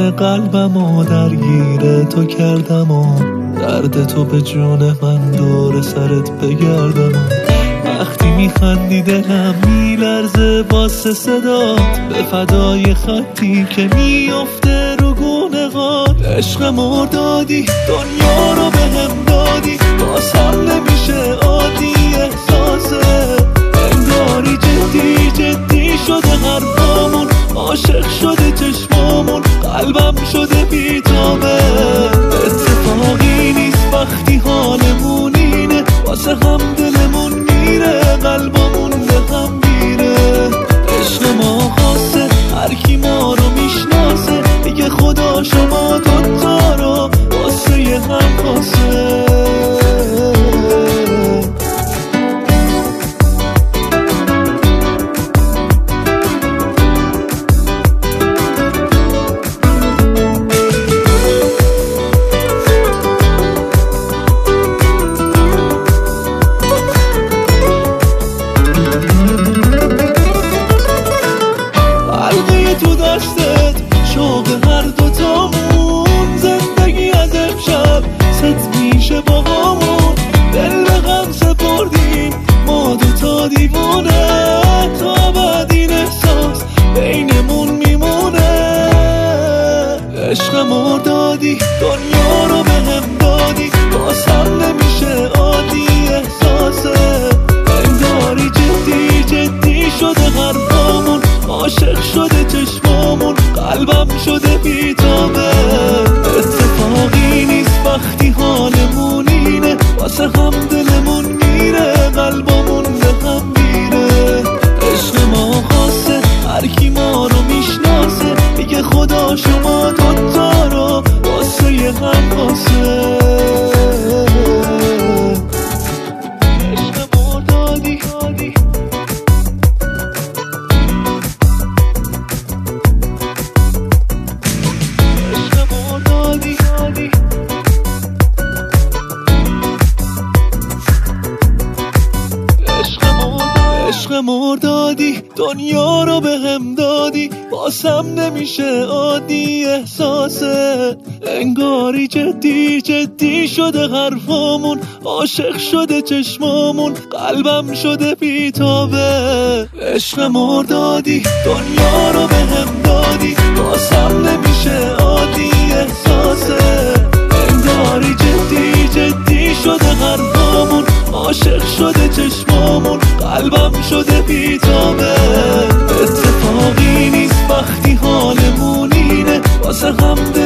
همه قلبمو درگیر تو کردم و درد تو به جون من دور سرت بگردم. وقتی میخندی دلم میلرزه واسه صدات، به فدای خطی که میافته رو گونه غات. عشق مردادی دنیا رو به هم دادی، بازم نمیشه عادی احساسه. انگاری جدی جدی شده حرفامون، عاشق شده چشمامون، قلبم شده بیتابه. اتفاقی نیست وقتی حالمون اینه، واسه هم دلمون میره قلبمون به هم میره. عشق ما خاصه هر کی ما رو میشناسه، میگه خدا شما دوتا رو واسه هم خاصه. تو دستت شوق هر دوتامون، زندگی از امشب ست میشه با همون. دل به غم سپردیم ما دوتا دیوونه، تا بعد این احساس بینمون میمونه. عشق مردادی دنیا رو به هم دادی، بازم نمیشه عادی احساسه. انگاری جدی جدی شده حرفامون، عاشق شده چشمامون، قلبم شده بیتابه. اتفاقی نیست وقتی حالمون اینه، واسه هم دلمون میره قلبمون به هم میره. عشق ما خاصه هر کی ما رو میشناسه، میگه خدا شما دوتا رو واسه هم خاصه. عشق مردادی عشق مردادی دنیا رو به هم دادی، بازم نمیشه عادی احساسه. انگاری جدی جدی شده حرفامون، عاشق شده چشمامون، قلبم شده بیتابه. عشق مردادی دنیا رو به هم دادی، بازم نمیشه عادی احساسه. انگاری جدی جدی شده حرفامون، عاشق شده چشمامون، قلبم شده بیتابه. اتفاقی نیست وقتی حالمون اینه، واسه هم